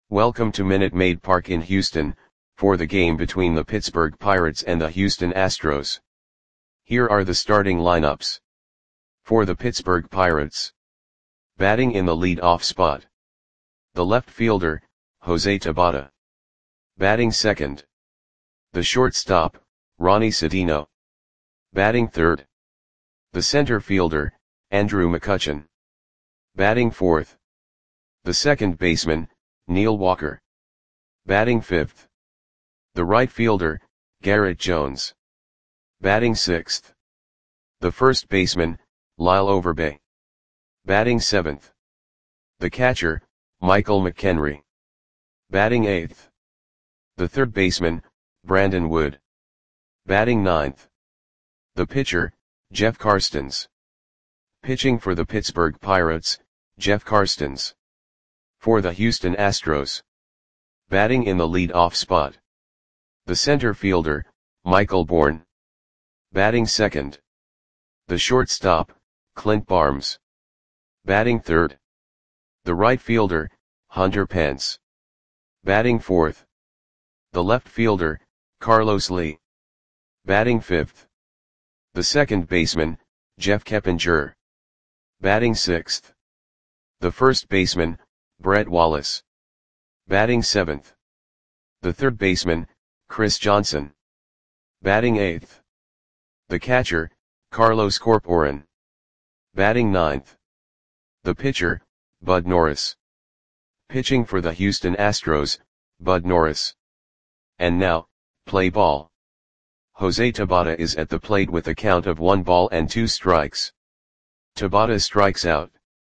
Welcome to Minute Maid Park in Houston, for the game between the Pittsburgh Pirates and the Houston Astros. Here are the starting lineups. For the Pittsburgh Pirates. Batting in the lead-off spot. The left fielder, Jose Tabata. Batting second. The shortstop, Ronnie Cedeno. Batting third. The center fielder, Andrew McCutchen. Batting fourth. The second baseman, Neil Walker. Batting fifth. The right fielder, Garrett Jones. Batting sixth. The first baseman, Lyle Overbay. Batting seventh. The catcher, Michael McKenry. Batting eighth. The third baseman, Brandon Wood. Batting ninth. The pitcher, Jeff Karstens. Pitching for the Pittsburgh Pirates, Jeff Karstens. For the Houston Astros. Batting in the lead-off spot. The center fielder, Michael Bourn. Batting second. The shortstop, Clint Barnes. Batting third. The right fielder, Hunter Pence. Batting fourth. The left fielder, Carlos Lee. Batting fifth. The second baseman, Jeff Keppinger. Batting sixth. The first baseman, Brett Wallace. Batting seventh. The third baseman, Chris Johnson. Batting eighth. The catcher, Carlos Corporan. Batting ninth. The pitcher, Bud Norris. Pitching for the Houston Astros, Bud Norris. And now, play ball. Jose Tabata is at the plate with a count of 1 ball and 2 strikes. Tabata strikes out.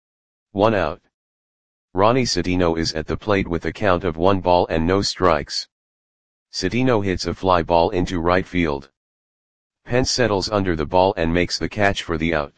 1 out. Ronnie Cedeno is at the plate with a count of 1 ball and no strikes. Cedeno hits a fly ball into right field. Pence settles under the ball and makes the catch for the out.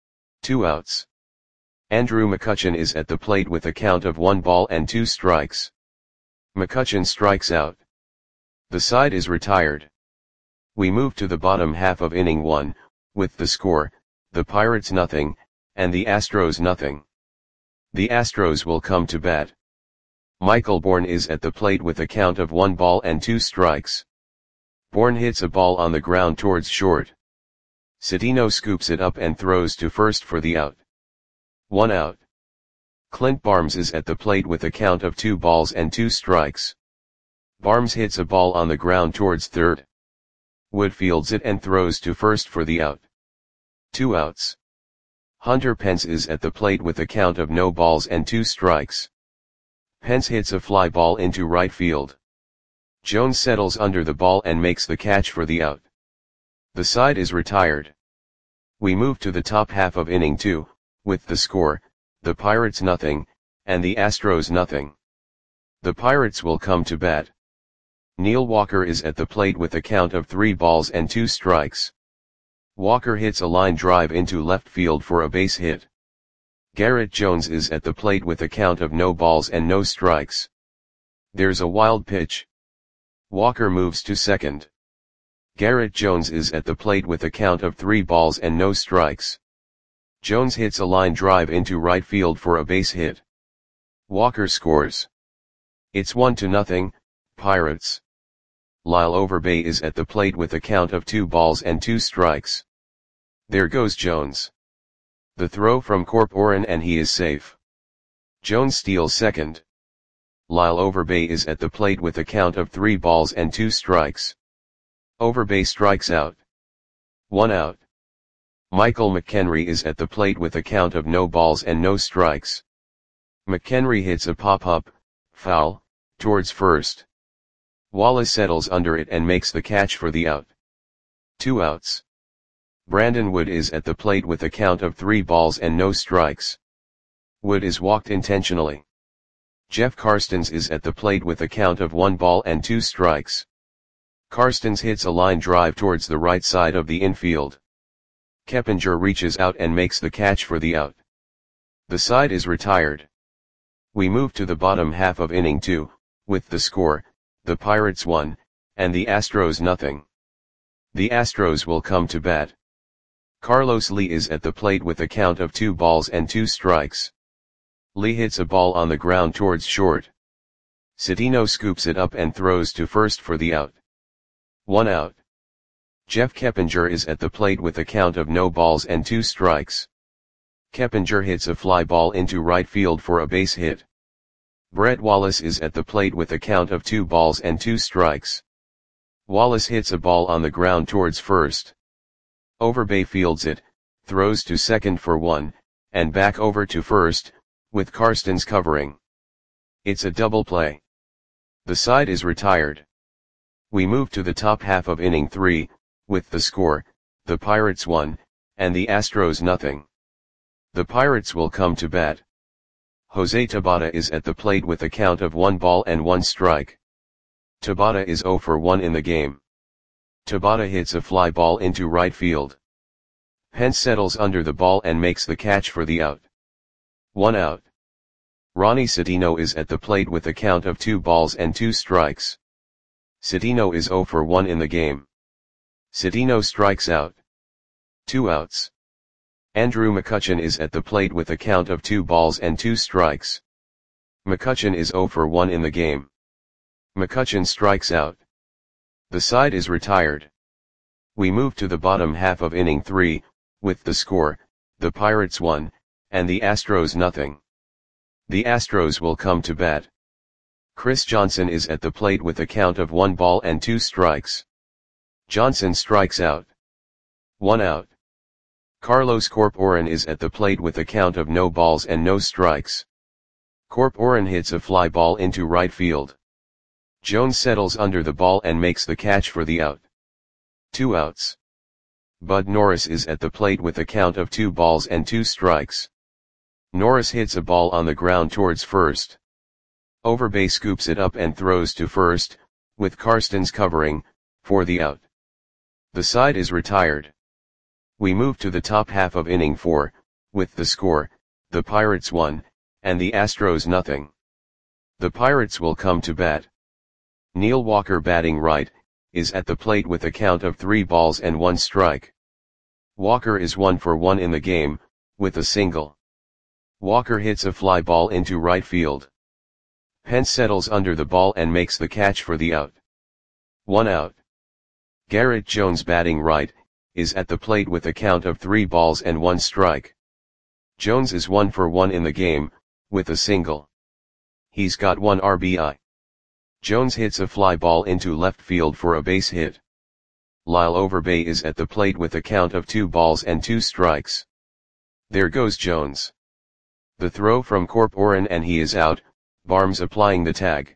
2 outs. Andrew McCutchen is at the plate with a count of 1 ball and 2 strikes. McCutchen strikes out. The side is retired. We move to the bottom half of inning 1, with the score, the Pirates nothing, and the Astros nothing. The Astros will come to bat. Michael Bourn is at the plate with a count of 1 ball and 2 strikes. Bourn hits a ball on the ground towards short. Cedeno scoops it up and throws to first for the out. 1 out. Clint Barnes is at the plate with a count of 2 balls and 2 strikes. Barnes hits a ball on the ground towards third. Wood fields it and throws to first for the out. 2 outs. Hunter Pence is at the plate with a count of no balls and 2 strikes. Pence hits a fly ball into right field. Jones settles under the ball and makes the catch for the out. The side is retired. We move to the top half of inning 2, with the score, the Pirates nothing, and the Astros nothing. The Pirates will come to bat. Neil Walker is at the plate with a count of 3 balls and 2 strikes. Walker hits a line drive into left field for a base hit. Garrett Jones is at the plate with a count of no balls and no strikes. There's a wild pitch. Walker moves to second. Garrett Jones is at the plate with a count of 3 balls and no strikes. Jones hits a line drive into right field for a base hit. Walker scores. It's 1-0, Pirates. Lyle Overbay is at the plate with a count of 2 balls and 2 strikes. There goes Jones. The throw from Corporan and he is safe. Jones steals second. Lyle Overbay is at the plate with a count of 3 balls and 2 strikes. Overbay strikes out. 1 out. Michael McKenry is at the plate with a count of no balls and no strikes. McKenry hits a pop-up, foul, towards first. Wallace settles under it and makes the catch for the out. 2 outs. Brandon Wood is at the plate with a count of 3 balls and no strikes. Wood is walked intentionally. Jeff Karstens is at the plate with a count of 1 ball and 2 strikes. Karstens hits a line drive towards the right side of the infield. Keppinger reaches out and makes the catch for the out. The side is retired. We move to the bottom half of inning 2, with the score, the Pirates 1, and the Astros nothing. The Astros will come to bat. Carlos Lee is at the plate with a count of 2 balls and 2 strikes. Lee hits a ball on the ground towards short. Cedeno scoops it up and throws to first for the out. 1 out. Jeff Keppinger is at the plate with a count of no balls and 2 strikes. Keppinger hits a fly ball into right field for a base hit. Brett Wallace is at the plate with a count of 2 balls and 2 strikes. Wallace hits a ball on the ground towards first. Overbay fields it, throws to second for 1, and back over to first, with Karstens covering. It's a double play. The side is retired. We move to the top half of inning 3, with the score, the Pirates 1, and the Astros nothing. The Pirates will come to bat. Jose Tabata is at the plate with a count of 1 ball and 1 strike. Tabata is 0 for 1 in the game. Tabata hits a fly ball into right field. Pence settles under the ball and makes the catch for the out. 1 out. Ronnie Cedeno is at the plate with a count of 2 balls and 2 strikes. Cedeno is 0 for 1 in the game. Cedeno strikes out. 2 outs. Andrew McCutchen is at the plate with a count of 2 balls and 2 strikes. McCutchen is 0 for 1 in the game. McCutchen strikes out. The side is retired. We move to the bottom half of inning 3, with the score, the Pirates 1, and the Astros nothing. The Astros will come to bat. Chris Johnson is at the plate with a count of 1 ball and 2 strikes. Johnson strikes out. 1 out. Carlos Corporan is at the plate with a count of no balls and no strikes. Corporan hits a fly ball into right field. Jones settles under the ball and makes the catch for the out. 2 outs. Bud Norris is at the plate with a count of 2 balls and 2 strikes. Norris hits a ball on the ground towards first. Overbay scoops it up and throws to first, with Karstens covering, for the out. The side is retired. We move to the top half of inning 4, with the score, the Pirates 1, and the Astros nothing. The Pirates will come to bat. Neil Walker batting right, is at the plate with a count of 3 balls and 1 strike. Walker is 1 for 1 in the game, with a single. Walker hits a fly ball into right field. Pence settles under the ball and makes the catch for the out. 1 out. Garrett Jones batting right, is at the plate with a count of 3 balls and 1 strike. Jones is 1 for 1 in the game, with a single. He's got 1 RBI. Jones hits a fly ball into left field for a base hit. Lyle Overbay is at the plate with a count of 2 balls and 2 strikes. There goes Jones. The throw from Corporan and he is out, Barnes applying the tag.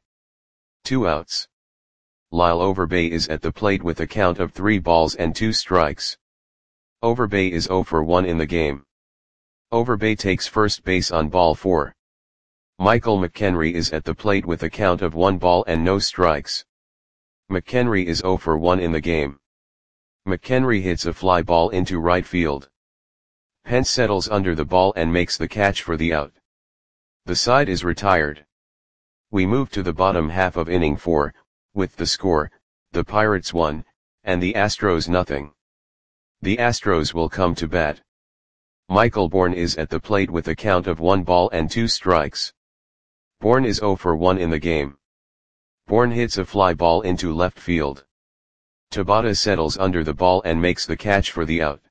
2 outs. Lyle Overbay is at the plate with a count of 3 balls and 2 strikes. Overbay is 0 for 1 in the game. Overbay takes first base on ball 4. Michael McHenry is at the plate with a count of 1 ball and no strikes. McHenry is 0 for 1 in the game. McHenry hits a fly ball into right field. Pence settles under the ball and makes the catch for the out. The side is retired. We move to the bottom half of inning 4, with the score, the Pirates 1, and the Astros nothing. The Astros will come to bat. Michael Bourne is at the plate with a count of 1 ball and 2 strikes. Bourne is 0 for 1 in the game. Bourne hits a fly ball into left field. Tabata settles under the ball and makes the catch for the out.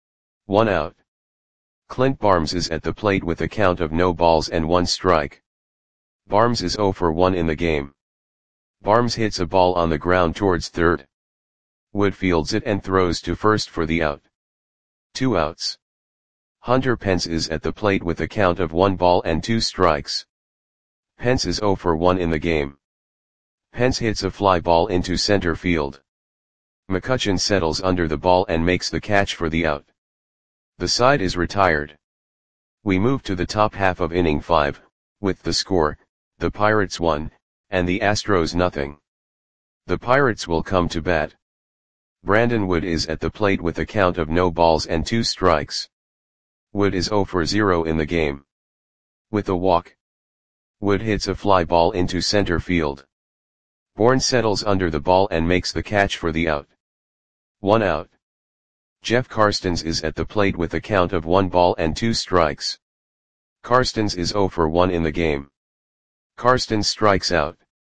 1 out. Clint Barnes is at the plate with a count of no balls and 1 strike. Barnes is 0 for 1 in the game. Barnes hits a ball on the ground towards third. Wood fields it and throws to first for the out. 2 outs. Hunter Pence is at the plate with a count of 1 ball and 2 strikes. Pence is 0 for 1 in the game. Pence hits a fly ball into center field. McCutchen settles under the ball and makes the catch for the out. The side is retired. We move to the top half of inning 5, with the score, the Pirates 1, and the Astros nothing. The Pirates will come to bat. Brandon Wood is at the plate with a count of no balls and 2 strikes. Wood is 0 for 0 in the game. With a walk. Wood hits a fly ball into center field. Bourne settles under the ball and makes the catch for the out. 1 out. Jeff Karstens is at the plate with a count of 1 ball and 2 strikes. Karstens is 0 for 1 in the game. Karstens strikes out.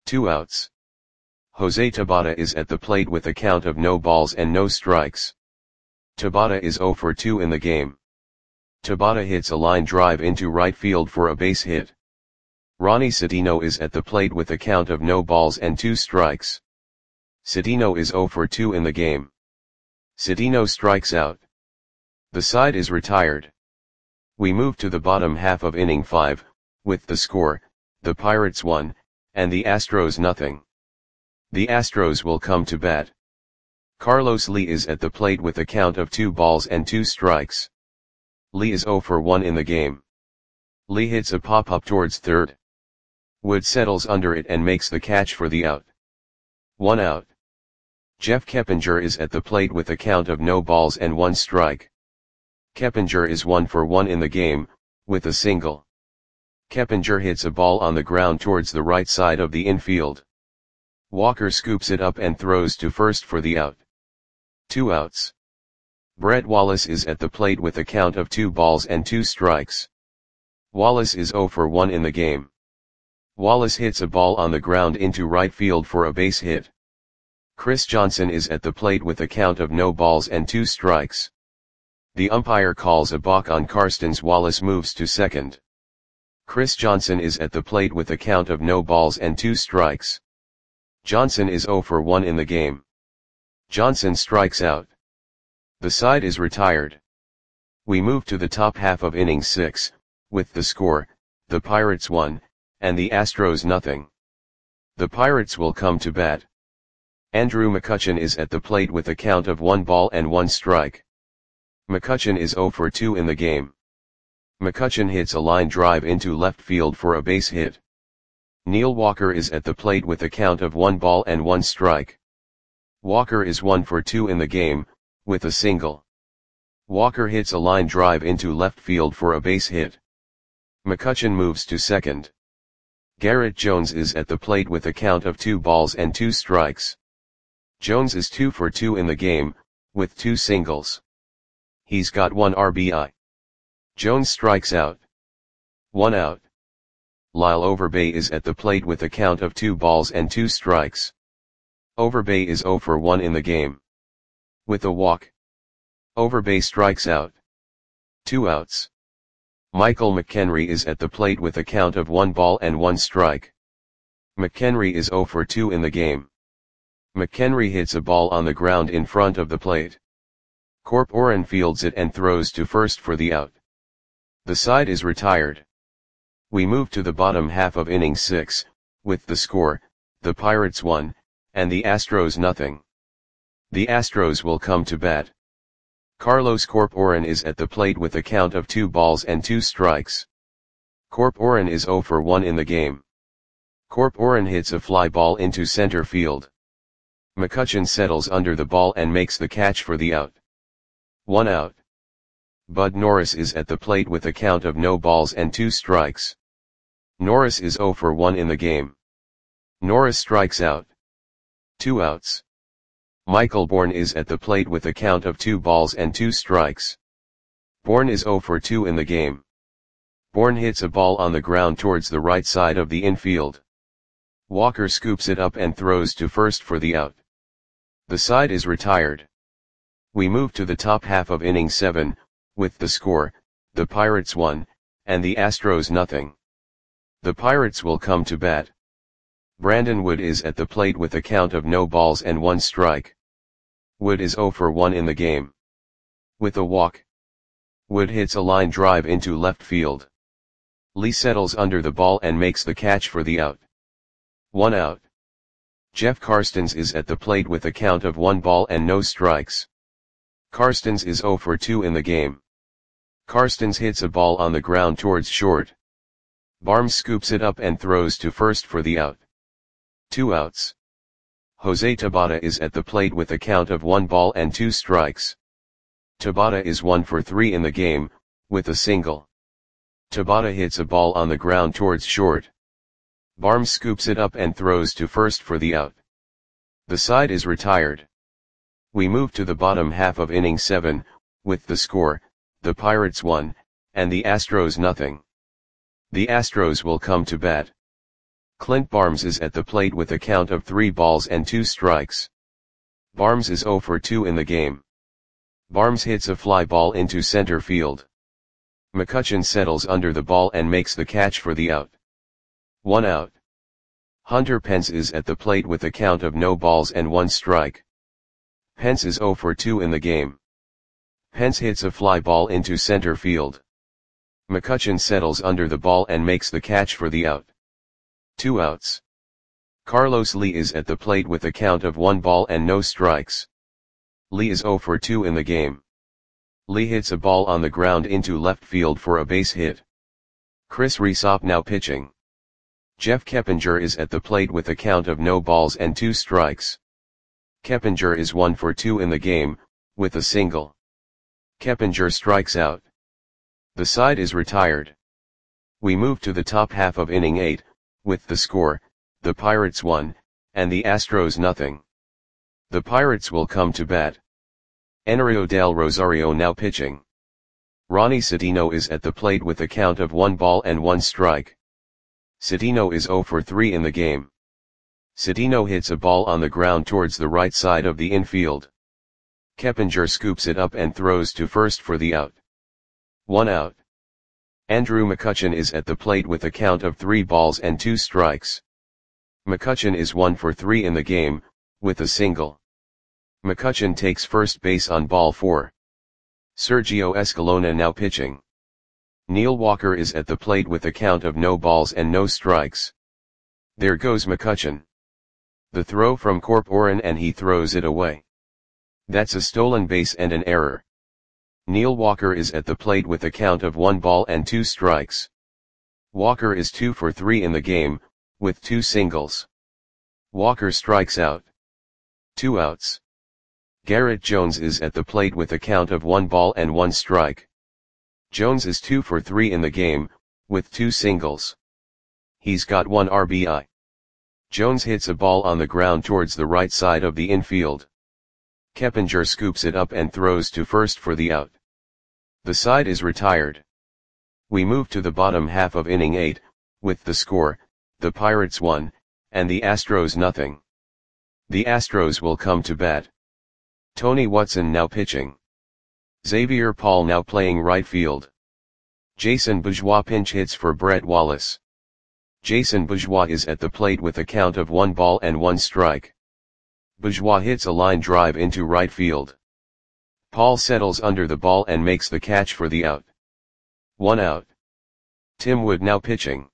2 outs. Jose Tabata is at the plate with a count of no balls and no strikes. Tabata is 0 for 2 in the game. Tabata hits a line drive into right field for a base hit. Ronnie Cedeno is at the plate with a count of no balls and 2 strikes. Cedeno is 0 for 2 in the game. Cedeno strikes out. The side is retired. We move to the bottom half of inning 5, with the score, the Pirates 1, and the Astros nothing. The Astros will come to bat. Carlos Lee is at the plate with a count of 2 balls and 2 strikes. Lee is 0 for 1 in the game. Lee hits a pop-up towards third. Wood settles under it and makes the catch for the out. 1 out. Jeff Keppinger is at the plate with a count of no balls and 1 strike. Keppinger is 1 for 1 in the game, with a single. Keppinger hits a ball on the ground towards the right side of the infield. Walker scoops it up and throws to first for the out. 2 outs. Brett Wallace is at the plate with a count of 2 balls and 2 strikes. Wallace is 0 for 1 in the game. Wallace hits a ball on the ground into right field for a base hit. Chris Johnson is at the plate with a count of no balls and 2 strikes. The umpire calls a balk on Karstens. Wallace moves to second. Chris Johnson is at the plate with a count of no balls and 2 strikes. Johnson is 0 for 1 in the game. Johnson strikes out. The side is retired. We move to the top half of inning 6, with the score, the Pirates 1, and the Astros nothing. The Pirates will come to bat. Andrew McCutchen is at the plate with a count of 1 ball and 1 strike. McCutchen is 0 for 2 in the game. McCutchen hits a line drive into left field for a base hit. Neil Walker is at the plate with a count of 1 ball and 1 strike. Walker is 1 for 2 in the game, with a single. Walker hits a line drive into left field for a base hit. McCutchen moves to second. Garrett Jones is at the plate with a count of 2 balls and 2 strikes. Jones is 2 for 2 in the game, with 2 singles. He's got 1 RBI. Jones strikes out. 1 out. Lyle Overbay is at the plate with a count of 2 balls and 2 strikes. Overbay is 0 for 1 in the game. With a walk. Overbay strikes out. 2 outs. Michael McHenry is at the plate with a count of 1 ball and 1 strike. McHenry is 0 for 2 in the game. McHenry hits a ball on the ground in front of the plate. Corp Oren fields it and throws to first for the out. The side is retired. We move to the bottom half of inning 6, with the score, the Pirates 1, and the Astros nothing. The Astros will come to bat. Carlos Corp Oren is at the plate with a count of 2 balls and 2 strikes. Corp Oren is 0 for 1 in the game. Corp Oren hits a fly ball into center field. McCutchen settles under the ball and makes the catch for the out. 1 out. Bud Norris is at the plate with a count of no balls and 2 strikes. Norris is 0 for 1 in the game. Norris strikes out. 2 outs. Michael Bourne is at the plate with a count of 2 balls and 2 strikes. Bourne is 0 for 2 in the game. Bourne hits a ball on the ground towards the right side of the infield. Walker scoops it up and throws to first for the out. The side is retired. We move to the top half of inning 7, with the score, the Pirates 1, and the Astros nothing. The Pirates will come to bat. Brandon Wood is at the plate with a count of no balls and 1 strike. Wood is 0 for 1 in the game. With a walk. Wood hits a line drive into left field. Lee settles under the ball and makes the catch for the out. 1 out. Jeff Karstens is at the plate with a count of 1 ball and no strikes. Karstens is 0 for 2 in the game. Karstens hits a ball on the ground towards short. Barnes scoops it up and throws to first for the out. 2 outs. Jose Tabata is at the plate with a count of 1 ball and 2 strikes. Tabata is 1 for 3 in the game, with a single. Tabata hits a ball on the ground towards short. Barnes scoops it up and throws to first for the out. The side is retired. We move to the bottom half of inning 7, with the score, the Pirates 1, and the Astros nothing. The Astros will come to bat. Clint Barnes is at the plate with a count of 3 balls and 2 strikes. Barnes is 0 for 2 in the game. Barnes hits a fly ball into center field. McCutchen settles under the ball and makes the catch for the out. 1 out. Hunter Pence is at the plate with a count of no balls and 1 strike. Pence is 0 for 2 in the game. Pence hits a fly ball into center field. McCutchen settles under the ball and makes the catch for the out. 2 outs. Carlos Lee is at the plate with a count of 1 ball and no strikes. Lee is 0 for 2 in the game. Lee hits a ball on the ground into left field for a base hit. Chris Rysop now pitching. Jeff Keppinger is at the plate with a count of no balls and 2 strikes. Keppinger is 1 for 2 in the game, with a single. Keppinger strikes out. The side is retired. We move to the top half of inning 8, with the score, the Pirates 1, and the Astros nothing. The Pirates will come to bat. Enerio del Rosario now pitching. Ronnie Cedeno is at the plate with a count of 1 ball and 1 strike. Cedeno is 0 for 3 in the game. Cedeno hits a ball on the ground towards the right side of the infield. Keppinger scoops it up and throws to first for the out. 1 out. Andrew McCutchen is at the plate with a count of 3 balls and 2 strikes. McCutchen is 1 for 3 in the game, with a single. McCutchen takes first base on ball 4. Sergio Escalona now pitching. Neil Walker is at the plate with a count of no balls and no strikes. There goes McCutchen. The throw from Corporan and he throws it away. That's a stolen base and an error. Neil Walker is at the plate with a count of 1 ball and 2 strikes. Walker is 2 for 3 in the game, with 2 singles. Walker strikes out. 2 outs. Garrett Jones is at the plate with a count of 1 ball and 1 strike. Jones is 2 for 3 in the game, with 2 singles. He's got 1 RBI. Jones hits a ball on the ground towards the right side of the infield. Keppinger scoops it up and throws to first for the out. The side is retired. We move to the bottom half of inning 8, with the score, the Pirates 1, and the Astros nothing. The Astros will come to bat. Tony Watson now pitching. Xavier Paul now playing right field. Jason Bourgeois pinch hits for Brett Wallace. Jason Bourgeois is at the plate with a count of 1 ball and 1 strike. Bourgeois hits a line drive into right field. Paul settles under the ball and makes the catch for the out. 1 out. Tim Wood now pitching.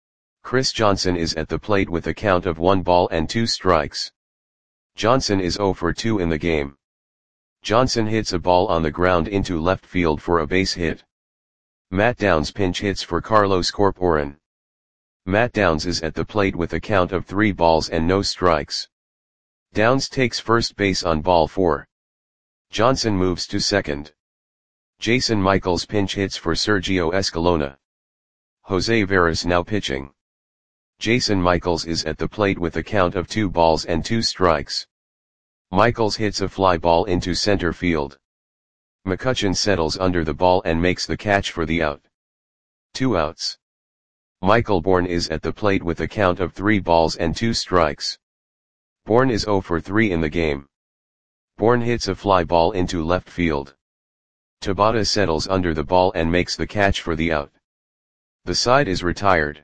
Chris Johnson is at the plate with a count of 1 ball and 2 strikes. Johnson is 0 for 2 in the game. Johnson hits a ball on the ground into left field for a base hit. Matt Downs pinch hits for Carlos Corporan. Matt Downs is at the plate with a count of 3 balls and no strikes. Downs takes first base on ball 4. Johnson moves to second. Jason Michaels pinch hits for Sergio Escalona. Jose Veras now pitching. Jason Michaels is at the plate with a count of 2 balls and 2 strikes. Michaels hits a fly ball into center field. McCutchen settles under the ball and makes the catch for the out. 2 outs. Michael Bourne is at the plate with a count of 3 balls and 2 strikes. Bourne is 0 for 3 in the game. Bourne hits a fly ball into left field. Tabata settles under the ball and makes the catch for the out. The side is retired.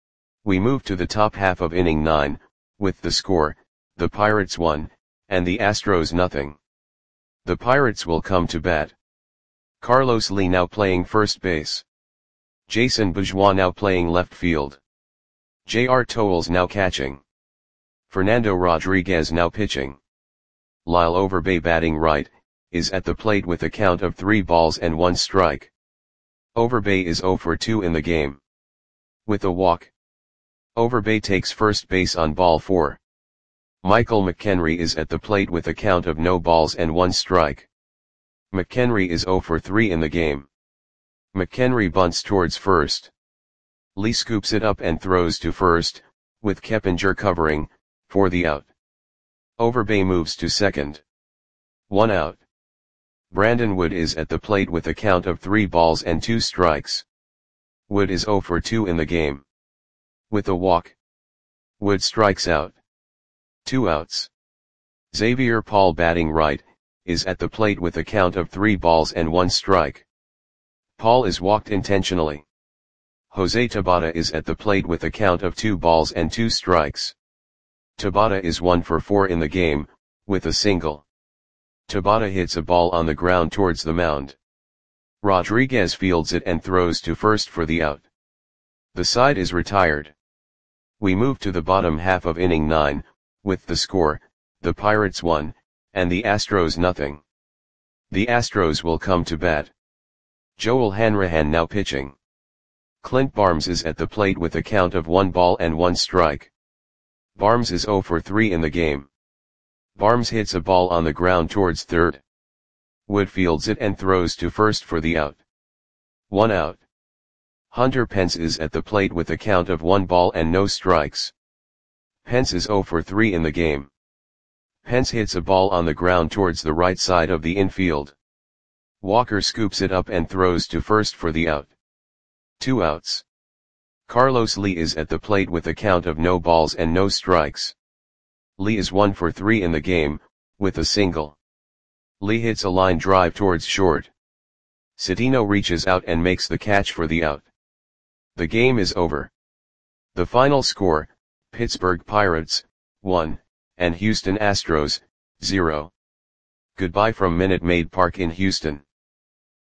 We move to the top half of inning 9, with the score, the Pirates 1, and the Astros nothing. The Pirates will come to bat. Carlos Lee now playing first base. Jason Bourgeois now playing left field. J.R. Towles now catching. Fernando Rodriguez now pitching. Lyle Overbay batting right, is at the plate with a count of 3 balls and 1 strike. Overbay is 0 for 2 in the game. With a walk. Overbay takes first base on ball 4. Michael McHenry is at the plate with a count of no balls and 1 strike. McHenry is 0 for 3 in the game. McHenry bunts towards first. Lee scoops it up and throws to first, with Keppinger covering, for the out. Overbay moves to second. 1 out. Brandon Wood is at the plate with a count of 3 balls and 2 strikes. Wood is 0 for 2 in the game. With a walk. Wood strikes out. 2 outs. Xavier Paul batting right, is at the plate with a count of 3 balls and 1 strike. Paul is walked intentionally. Jose Tabata is at the plate with a count of 2 balls and 2 strikes. Tabata is 1 for 4 in the game, with a single. Tabata hits a ball on the ground towards the mound. Rodriguez fields it and throws to first for the out. The side is retired. We move to the bottom half of inning 9, with the score, the Pirates 1, and the Astros nothing. The Astros will come to bat. Joel Hanrahan now pitching. Clint Barnes is at the plate with a count of 1 ball and 1 strike. Barnes is 0 for 3 in the game. Barnes hits a ball on the ground towards third. Wood fields it and throws to first for the out. 1 out. Hunter Pence is at the plate with a count of 1 ball and no strikes. Pence is 0 for 3 in the game. Pence hits a ball on the ground towards the right side of the infield. Walker scoops it up and throws to first for the out. 2 outs. Carlos Lee is at the plate with a count of no balls and no strikes. Lee is 1 for 3 in the game, with a single. Lee hits a line drive towards short. Citino reaches out and makes the catch for the out. The game is over. The final score, Pittsburgh Pirates, 1, and Houston Astros, 0. Goodbye from Minute Maid Park in Houston.